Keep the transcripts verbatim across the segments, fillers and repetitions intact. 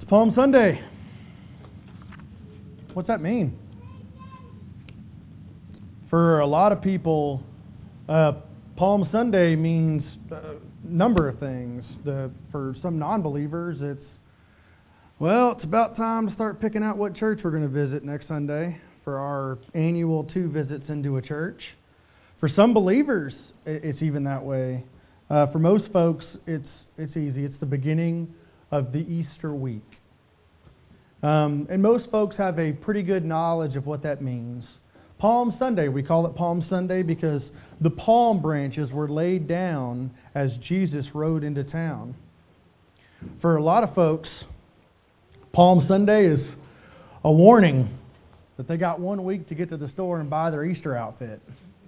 Palm Sunday. What's that mean? For a lot of people, uh, Palm Sunday means a number of things. The, for some non-believers, it's, well, it's about time to start picking out what church we're going to visit next Sunday for our annual two visits into a church. For some believers, it's even that way. Uh, for most folks, it's it's easy. It's the beginning of the Easter week. Um, and most folks have a pretty good knowledge of what that means. Palm Sunday, we call it Palm Sunday because the palm branches were laid down as Jesus rode into town. For a lot of folks, Palm Sunday is a warning that they got one week to get to the store and buy their Easter outfit.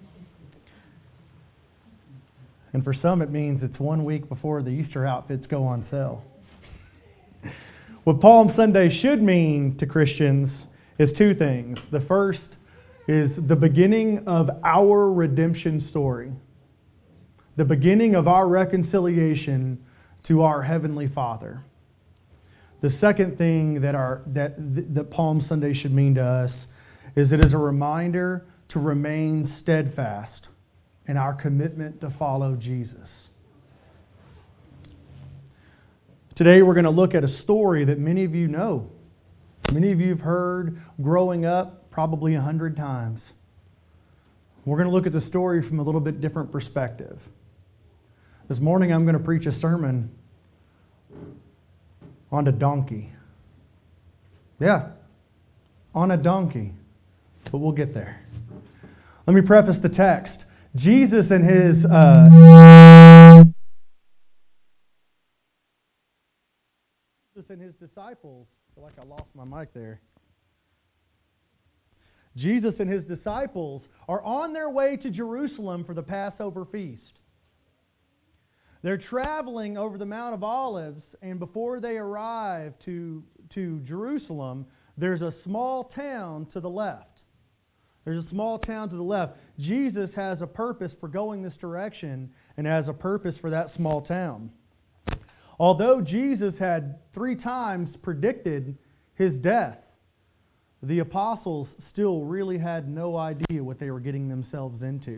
And for some, it means it's one week before the Easter outfits go on sale. What Palm Sunday should mean to Christians is two things. The first is the beginning of our redemption story, the beginning of our reconciliation to our Heavenly Father. The second thing that our that that Palm Sunday should mean to us is it is a reminder to remain steadfast in our commitment to follow Jesus. Today we're going to look at a story that many of you know. Many of you have heard growing up probably a hundred times. We're going to look at the story from a little bit different perspective. This morning I'm going to preach a sermon on a donkey. Yeah, on a donkey. But we'll get there. Let me preface the text. Jesus and his uh, Jesus and his disciples. I feel like I lost my mic there. Jesus and his disciples are on their way to Jerusalem for the Passover feast. They're traveling over the Mount of Olives, and before they arrive to, to Jerusalem, there's a small town to the left. There's a small town to the left. Jesus has a purpose for going this direction and has a purpose for that small town. Although Jesus had three times predicted his death, the apostles still really had no idea what they were getting themselves into.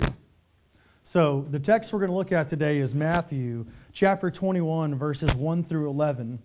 So the text we're going to look at today is Matthew chapter twenty-one, verses one through eleven.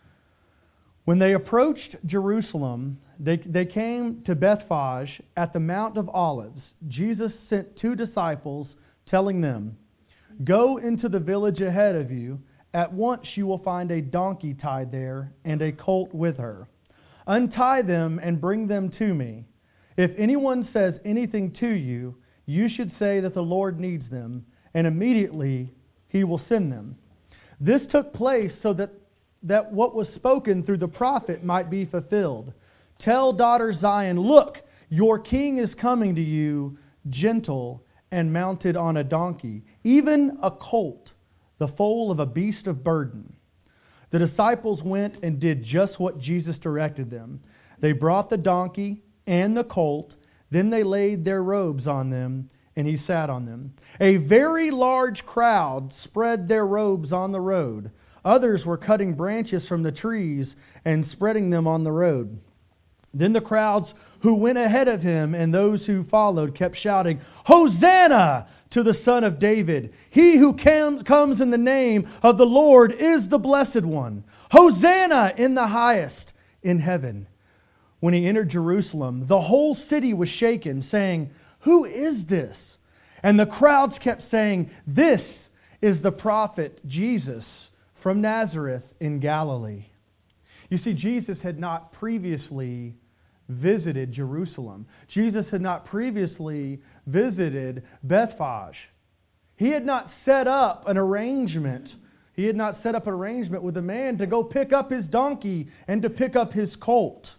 When they approached Jerusalem, they, they came to Bethphage at the Mount of Olives. Jesus sent two disciples, telling them, "Go into the village ahead of you. At once you will find a donkey tied there and a colt with her. Untie them and bring them to me. If anyone says anything to you, you should say that the Lord needs them, and immediately he will send them." This took place so that, that what was spoken through the prophet might be fulfilled. "Tell daughter Zion, look, your king is coming to you, gentle and mounted on a donkey, even a colt, the foal of a beast of burden." The disciples went and did just what Jesus directed them. They brought the donkey and the colt. Then they laid their robes on them, and he sat on them. A very large crowd spread their robes on the road. Others were cutting branches from the trees and spreading them on the road. Then the crowds who went ahead of him and those who followed kept shouting, "Hosanna to the Son of David! He who cam- comes in the name of the Lord is the Blessed One! Hosanna in the highest in heaven!" When he entered Jerusalem, the whole city was shaken, saying, "Who is this?" And the crowds kept saying, "This is the prophet Jesus from Nazareth in Galilee." You see, Jesus had not previously visited Jerusalem. Jesus had not previously visited Bethphage. He had not set up an arrangement. He had not set up an arrangement with a man to go pick up his donkey and to pick up his colt.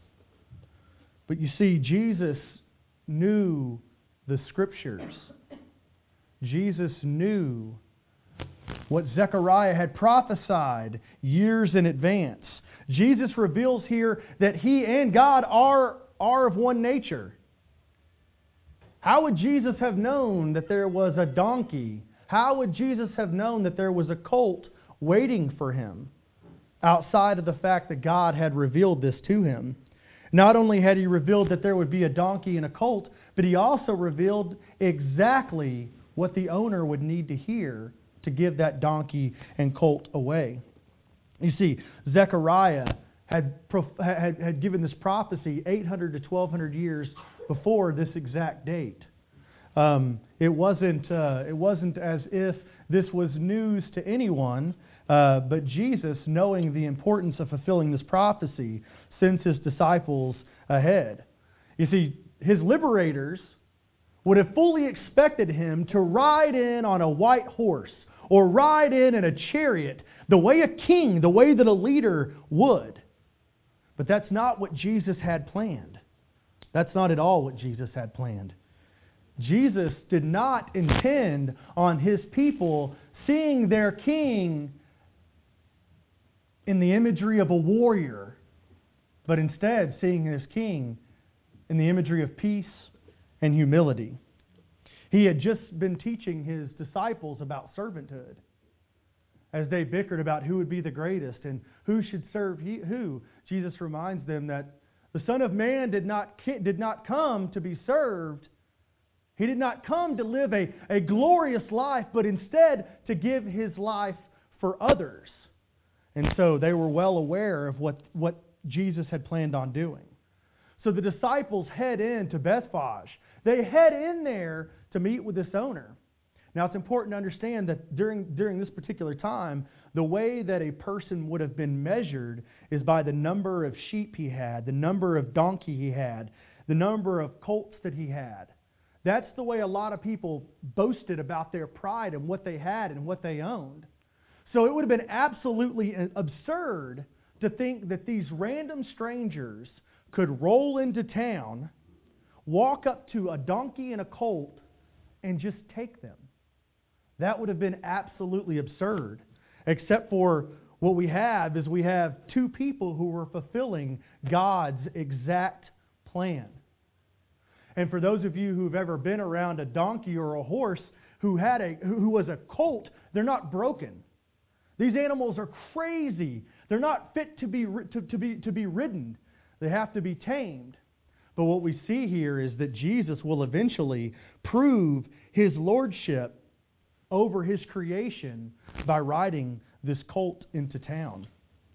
But you see, Jesus knew the Scriptures. Jesus knew what Zechariah had prophesied years in advance. Jesus reveals here that He and God are, are of one nature. How would Jesus have known that there was a donkey? How would Jesus have known that there was a colt waiting for Him? outside of the fact that God had revealed this to him. Not only had he revealed that there would be a donkey and a colt, but he also revealed exactly what the owner would need to hear to give that donkey and colt away. You see, Zechariah had, had, had given this prophecy eight hundred to twelve hundred years before this exact date. Um, it wasn't, uh, it wasn't as if this was news to anyone, uh, but Jesus, knowing the importance of fulfilling this prophecy, sends his disciples ahead. You see, his liberators would have fully expected him to ride in on a white horse or ride in in a chariot, the way a king, the way that a leader would. But that's not what Jesus had planned. That's not at all what Jesus had planned. Jesus did not intend on his people seeing their king in the imagery of a warrior, but instead seeing his king in the imagery of peace and humility. He had just been teaching his disciples about servanthood. As they bickered about who would be the greatest and who should serve he, who, Jesus reminds them that the Son of Man did not, did not come to be served. He did not come to live a, a glorious life, but instead to give his life for others. And so they were well aware of what, what Jesus had planned on doing. So the disciples head into Bethphage. They head in there to meet with this owner. Now it's important to understand that during, during this particular time, the way that a person would have been measured is by the number of sheep he had, the number of donkey he had, the number of colts that he had. That's the way a lot of people boasted about their pride and what they had and what they owned. So it would have been absolutely absurd to think that these random strangers could roll into town, walk up to a donkey and a colt, and just take them. That would have been absolutely absurd, except for what we have is we have two people who were fulfilling God's exact plan. And for those of you who've ever been around a donkey or a horse who had a who was a colt, they're not broken. These animals are crazy. They're not fit to be to, to be to be ridden. They have to be tamed. But what we see here is that Jesus will eventually prove his lordship over his creation by riding this colt into town.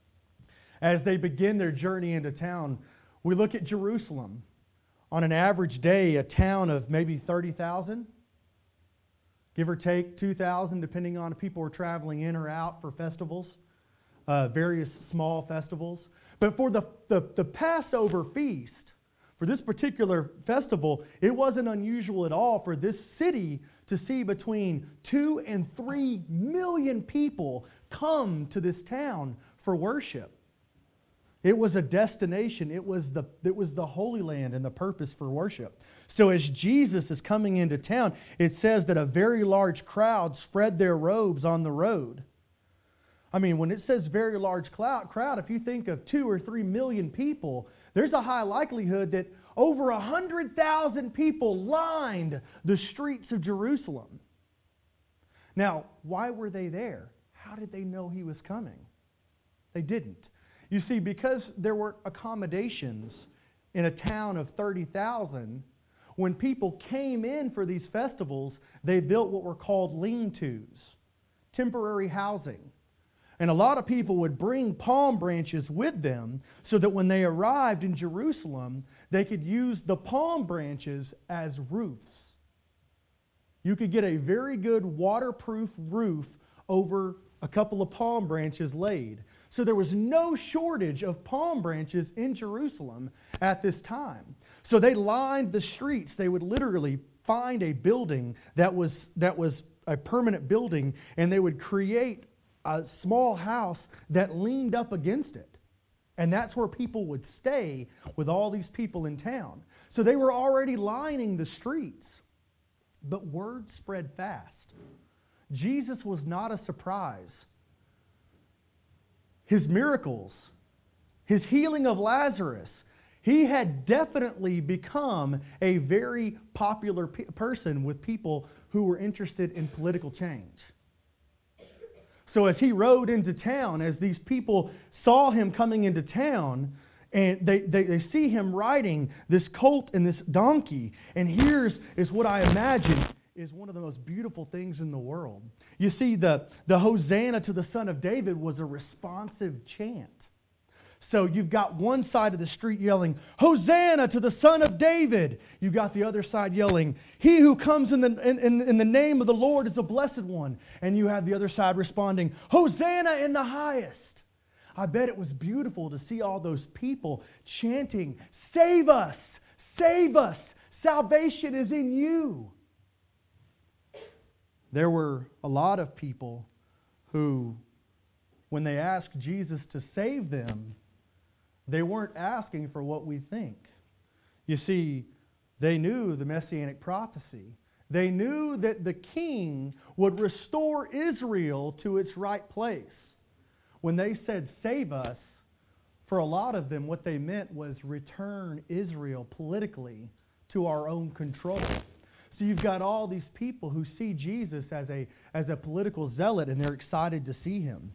As they begin their journey into town, we look at Jerusalem. On an average day, a town of maybe thirty thousand, give or take two thousand, depending on if people are traveling in or out for festivals, uh, various small festivals. But for the, the, the Passover feast, for this particular festival, it wasn't unusual at all for this city to see between two and three million people come to this town for worship. It was a destination. It was the, it was the Holy Land and the purpose for worship. So as Jesus is coming into town, it says that a very large crowd spread their robes on the road. I mean, when it says very large crowd, if you think of two or three million people, there's a high likelihood that over a hundred thousand people lined the streets of Jerusalem. Now, why were they there? How did they know he was coming? They didn't. You see, because there were accommodations in a town of thirty thousand, when people came in for these festivals, they built what were called lean-tos, temporary housing. And a lot of people would bring palm branches with them so that when they arrived in Jerusalem, they could use the palm branches as roofs. You could get a very good waterproof roof over a couple of palm branches laid. So there was no shortage of palm branches in Jerusalem at this time. So they lined the streets. They would literally find a building that was, that was a permanent building, and they would create a small house that leaned up against it. And that's where people would stay with all these people in town. So they were already lining the streets. But word spread fast. Jesus was not a surprise. His miracles, his healing of Lazarus, he had definitely become a very popular pe- person with people who were interested in political change. So as he rode into town, as these people saw him coming into town, and they, they, they see him riding this colt and this donkey. And here's is what I imagine is one of the most beautiful things in the world. You see, the, the Hosanna to the Son of David was a responsive chant. So you've got one side of the street yelling, Hosanna to the Son of David. You've got the other side yelling, He who comes in the, in, in, in the name of the Lord is the blessed one. And you have the other side responding, Hosanna in the highest. I bet it was beautiful to see all those people chanting, Save us, save us, salvation is in you. There were a lot of people who, when they asked Jesus to save them, they weren't asking for what we think. You see, they knew the Messianic prophecy. They knew that the king would restore Israel to its right place. When they said, save us, for a lot of them, what they meant was return Israel politically to our own control. So you've got all these people who see Jesus as a, as a political zealot, and they're excited to see him.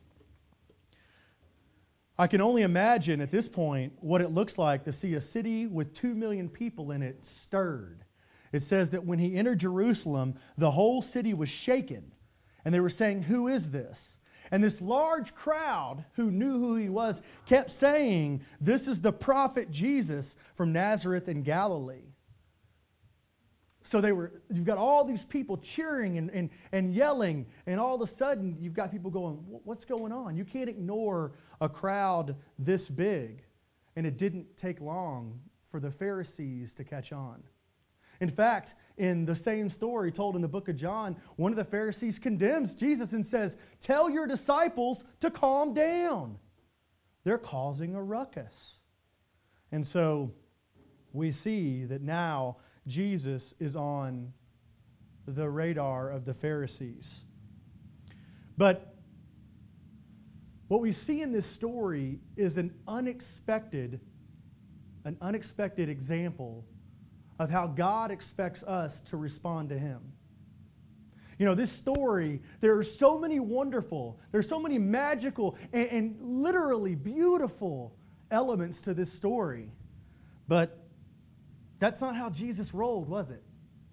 I can only imagine at this point what it looks like to see a city with two million people in it stirred. It says that when he entered Jerusalem, the whole city was shaken. And they were saying, who is this? And this large crowd who knew who he was kept saying, this is the prophet Jesus from Nazareth in Galilee. So they were, you've got all these people cheering and, and, and yelling, and all of a sudden you've got people going, what's going on? You can't ignore a crowd this big. And it didn't take long for the Pharisees to catch on. In fact, in the same story told in the book of John, one of the Pharisees condemns Jesus and says, tell your disciples to calm down. They're causing a ruckus. And so we see that now Jesus is on the radar of the Pharisees. But what we see in this story is an unexpected, an unexpected example of how God expects us to respond to Him. You know, this story, there are so many wonderful, there's so many magical and, and literally beautiful elements to this story. But that's not how Jesus rolled, was it?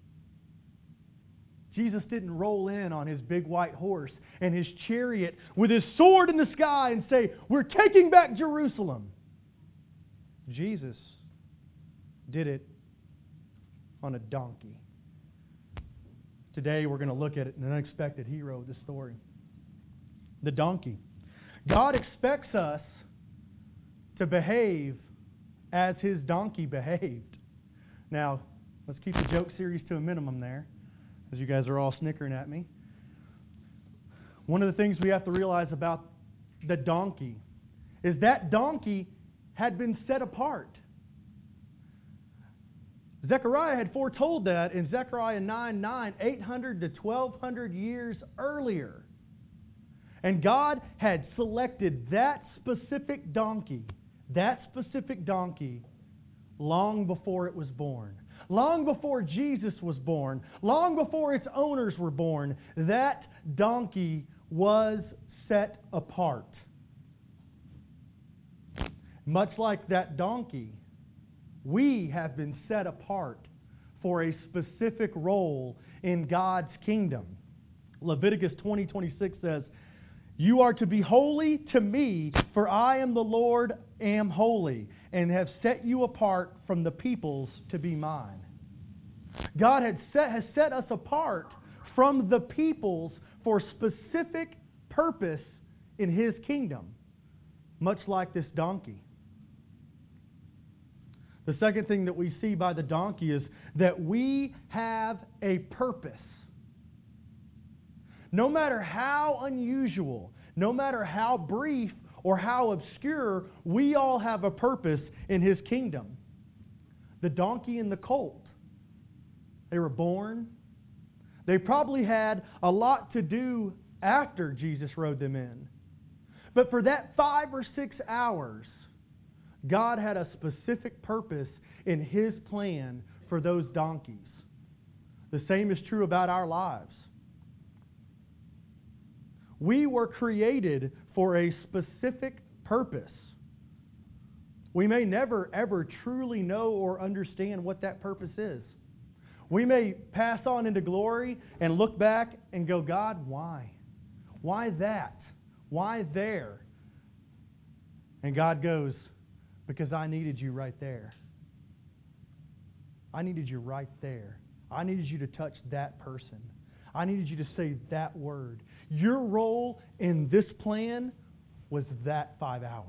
Jesus didn't roll in on his big white horse and his chariot with his sword in the sky and say, we're taking back Jerusalem. Jesus did it on a donkey. Today we're going to look at an unexpected hero of the story. The donkey. God expects us to behave as his donkey behaved. Now, let's keep the joke series to a minimum there, as you guys are all snickering at me. One of the things we have to realize about the donkey is that donkey had been set apart. Zechariah had foretold that in Zechariah nine nine, eight hundred to twelve hundred years earlier. And God had selected that specific donkey, that specific donkey, long before it was born. Long before Jesus was born. Long before its owners were born. That donkey was set apart. Much like that donkey, we have been set apart for a specific role in God's kingdom. Leviticus twenty twenty-six says, you are to be holy to me, for I am the Lord, am holy, and have set you apart from the peoples to be mine. God had set, has set us apart from the peoples for specific purpose in His kingdom, much like this donkey. The second thing that we see by the donkey is that we have a purpose. No matter how unusual, no matter how brief or how obscure, we all have a purpose in His kingdom. The donkey and the colt, they were born. They probably had a lot to do after Jesus rode them in. But for that five or six hours, God had a specific purpose in His plan for those donkeys. The same is true about our lives. We were created for a specific purpose. We may never, ever truly know or understand what that purpose is. We may pass on into glory and look back and go, God, why? Why that? Why there? And God goes, because I needed you right there. I needed you right there. I needed you to touch that person. I needed you to say that word. Your role in this plan was that five hours.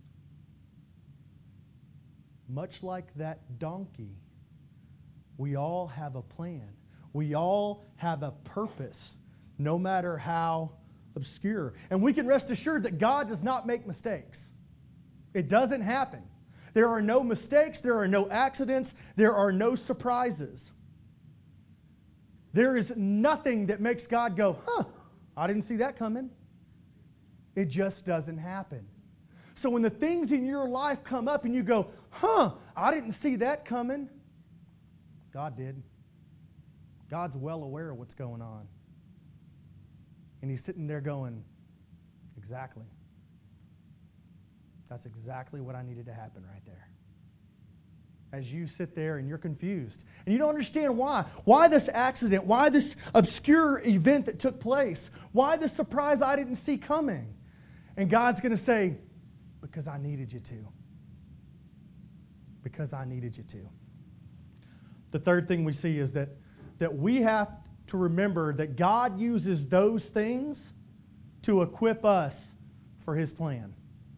Much like that donkey, we all have a plan. We all have a purpose, no matter how obscure. And we can rest assured that God does not make mistakes. It doesn't happen. There are no mistakes. There are no accidents. There are no surprises. There is nothing that makes God go, huh, I didn't see that coming. It just doesn't happen. So when the things in your life come up and you go, huh, I didn't see that coming, God did. God's well aware of what's going on. And He's sitting there going, exactly. That's exactly what I needed to happen right there. As you sit there and you're confused, and you don't understand why. Why this accident? Why this obscure event that took place? Why this surprise I didn't see coming? And God's going to say, because I needed you to. Because I needed you to. The third thing we see is that, that we have to remember that God uses those things to equip us for His plan.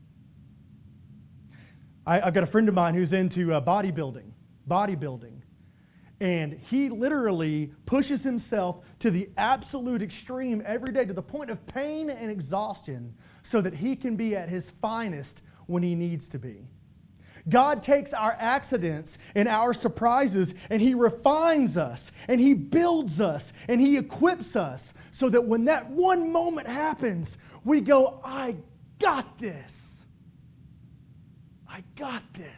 I, I've got a friend of mine who's into uh, bodybuilding, bodybuilding. And he literally pushes himself to the absolute extreme every day to the point of pain and exhaustion so that he can be at his finest when he needs to be. God takes our accidents and our surprises and He refines us and He builds us and He equips us so that when that one moment happens, we go, I got this. I got this.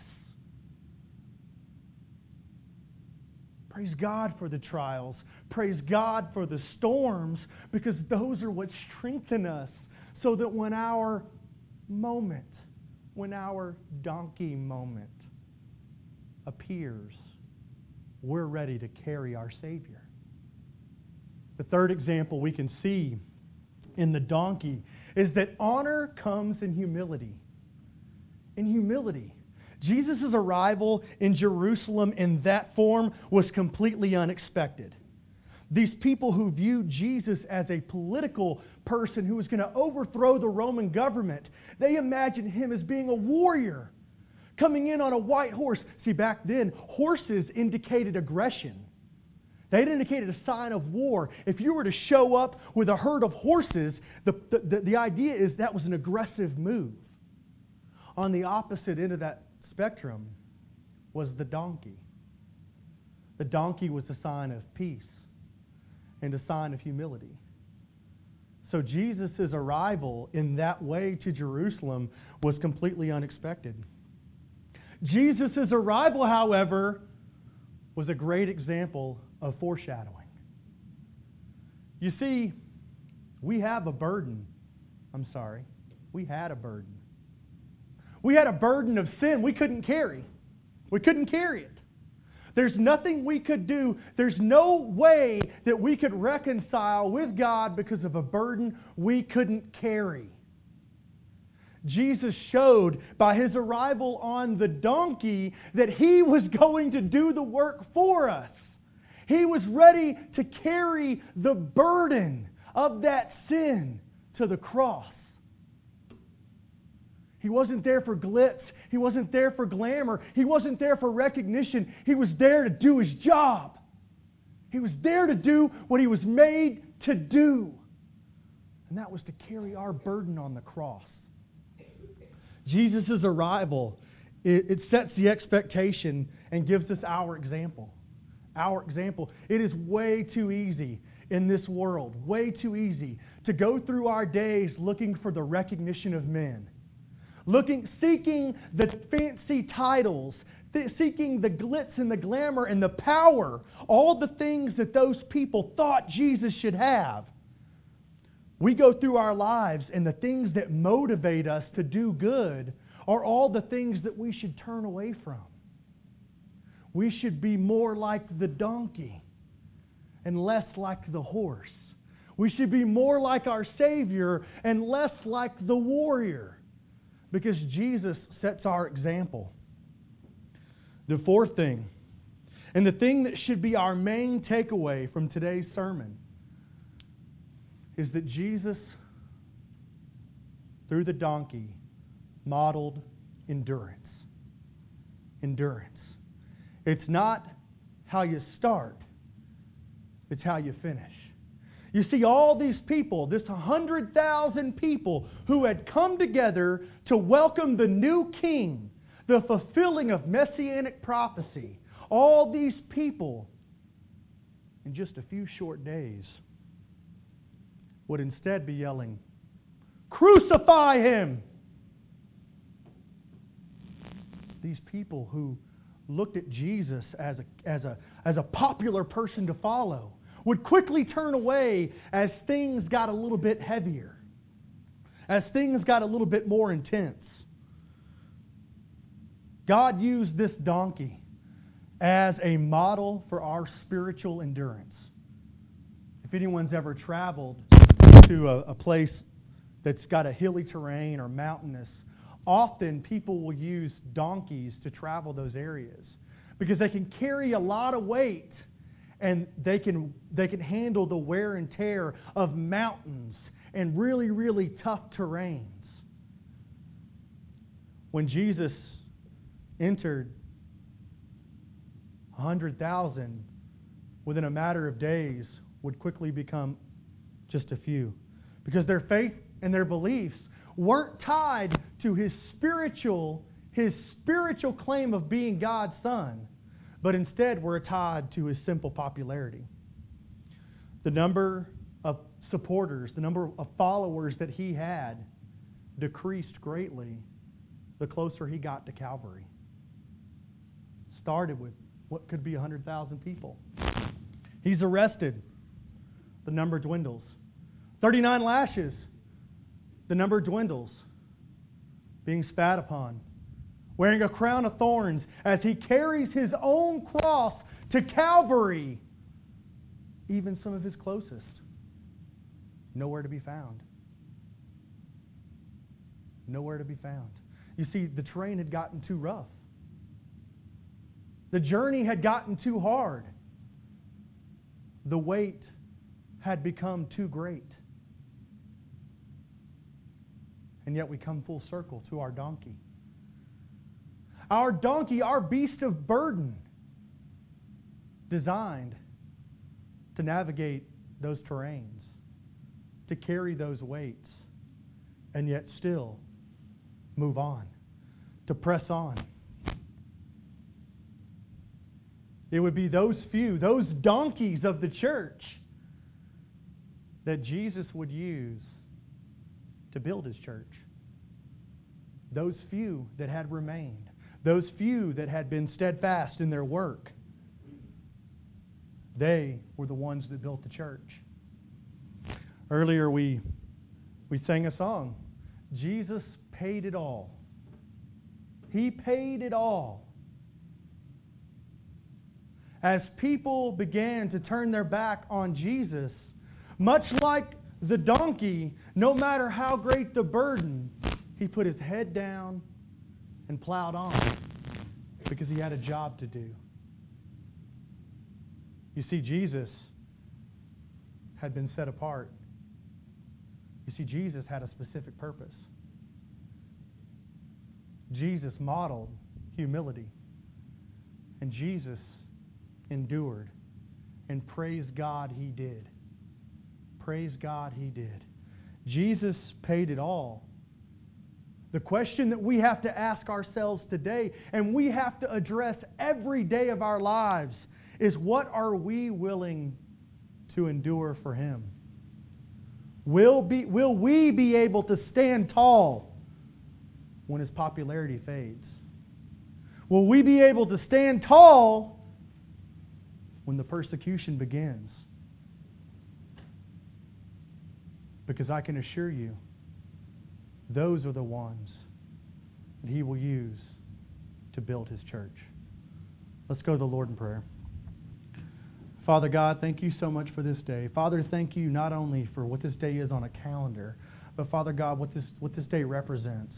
Praise God for the trials. Praise God for the storms, because those are what strengthen us so that when our moment, when our donkey moment appears, we're ready to carry our Savior. The third example we can see in the donkey is that honor comes in humility. In humility. Jesus' arrival in Jerusalem in that form was completely unexpected. These people who viewed Jesus as a political person who was going to overthrow the Roman government, they imagined Him as being a warrior, coming in on a white horse. See, back then, horses indicated aggression. They indicated a sign of war. If you were to show up with a herd of horses, the, the, the idea is that was an aggressive move. On the opposite end of that spectrum was the donkey. The donkey was a sign of peace and a sign of humility. So Jesus' arrival in that way to Jerusalem was completely unexpected. Jesus' arrival, however, was a great example of foreshadowing. You see, we have a burden. I'm sorry. We had a burden. We had a burden of sin we couldn't carry. We couldn't carry it. There's nothing we could do. There's no way that we could reconcile with God because of a burden we couldn't carry. Jesus showed by His arrival on the donkey that He was going to do the work for us. He was ready to carry the burden of that sin to the cross. He wasn't there for glitz. He wasn't there for glamour. He wasn't there for recognition. He was there to do His job. He was there to do what He was made to do. And that was to carry our burden on the cross. Jesus' arrival, it, it sets the expectation and gives us our example. Our example. It is way too easy in this world, way too easy to go through our days looking for the recognition of men. Looking, seeking the fancy titles, th- seeking the glitz and the glamour and the power, all the things that those people thought Jesus should have. We go through our lives, and the things that motivate us to do good are all the things that we should turn away from. We should be more like the donkey and less like the horse. We should be more like our Savior and less like the warrior, because Jesus sets our example. The fourth thing, and the thing that should be our main takeaway from today's sermon, is that Jesus, through the donkey, modeled endurance. Endurance. It's not how you start, it's how you finish. You see, all these people, this one hundred thousand people who had come together to welcome the new king, the fulfilling of messianic prophecy, all these people, in just a few short days, would instead be yelling, "Crucify him!" These people who looked at Jesus as a, as a, as a popular person to follow would quickly turn away as things got a little bit heavier, as things got a little bit more intense. God used this donkey as a model for our spiritual endurance. If anyone's ever traveled to a, a place that's got a hilly terrain or mountainous, often people will use donkeys to travel those areas because they can carry a lot of weight and they can, they can handle the wear and tear of mountains and really, really tough terrains. When Jesus entered one hundred thousand, within a matter of days, would quickly become just a few, because their faith and their beliefs weren't tied to his spiritual, his spiritual claim of being God's son, but instead were tied to his simple popularity. The number of supporters, the number of followers that he had decreased greatly the closer he got to Calvary. Started with what could be one hundred thousand people. He's arrested. The number dwindles. thirty-nine lashes. The number dwindles. Being spat upon. Wearing a crown of thorns as he carries his own cross to Calvary. Even some of his closest. Nowhere to be found. Nowhere to be found. You see, the terrain had gotten too rough. The journey had gotten too hard. The weight had become too great. And yet we come full circle to our donkey. Our donkey, our beast of burden, designed to navigate those terrains, to carry those weights, and yet still move on, to press on. It would be those few, those donkeys of the church that Jesus would use to build his church. Those few that had remained. Those few that had been steadfast in their work. They were the ones that built the church. Earlier we, we sang a song. Jesus paid it all. He paid it all. As people began to turn their back on Jesus, much like the donkey, no matter how great the burden, he put his head down and plowed on because he had a job to do. You see, Jesus had been set apart. You see, Jesus had a specific purpose. Jesus modeled humility. And Jesus endured. And praise God he did. Praise God he did. Jesus paid it all. The question that we have to ask ourselves today, and we have to address every day of our lives, is what are we willing to endure for him? Will, be, will we be able to stand tall when his popularity fades? Will we be able to stand tall when the persecution begins? Because I can assure you, those are the ones that He will use to build His church. Let's go to the Lord in prayer. Father God, thank you so much for this day. Father, thank you not only for what this day is on a calendar, but Father God, what this, what this day represents.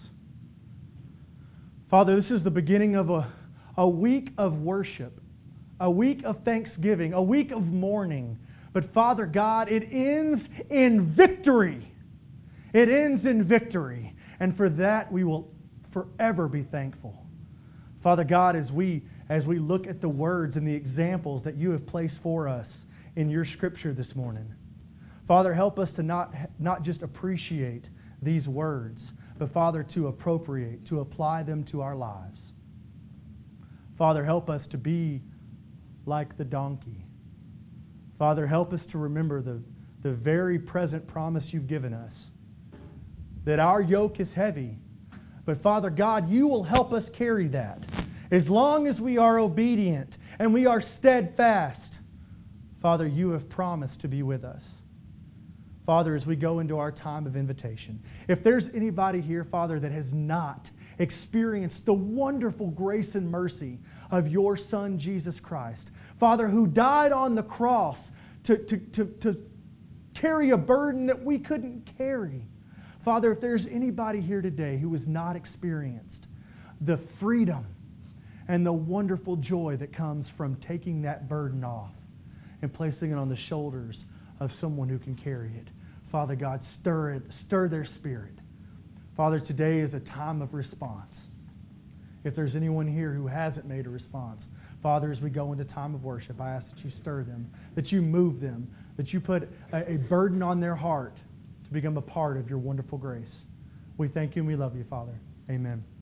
Father, this is the beginning of a, a week of worship, a week of thanksgiving, a week of mourning. But Father God, it ends in victory. It ends in victory. And for that, we will forever be thankful. Father God, as we, as we look at the words and the examples that you have placed for us in your Scripture this morning, Father, help us to not, not just appreciate these words, but Father, to appropriate, to apply them to our lives. Father, help us to be like the donkey. Father, help us to remember the, the very present promise you've given us, that our yoke is heavy. But Father God, you will help us carry that. As long as we are obedient and we are steadfast, Father, you have promised to be with us. Father, as we go into our time of invitation, if there's anybody here, Father, that has not experienced the wonderful grace and mercy of your Son, Jesus Christ, Father, who died on the cross to, to, to, to carry a burden that we couldn't carry. Father, if there's anybody here today who has not experienced the freedom and the wonderful joy that comes from taking that burden off and placing it on the shoulders of someone who can carry it, Father God, stir it, stir their spirit. Father, today is a time of response. If there's anyone here who hasn't made a response, Father, as we go into time of worship, I ask that you stir them, that you move them, that you put a, a burden on their heart to become a part of your wonderful grace. We thank you and we love you, Father. Amen.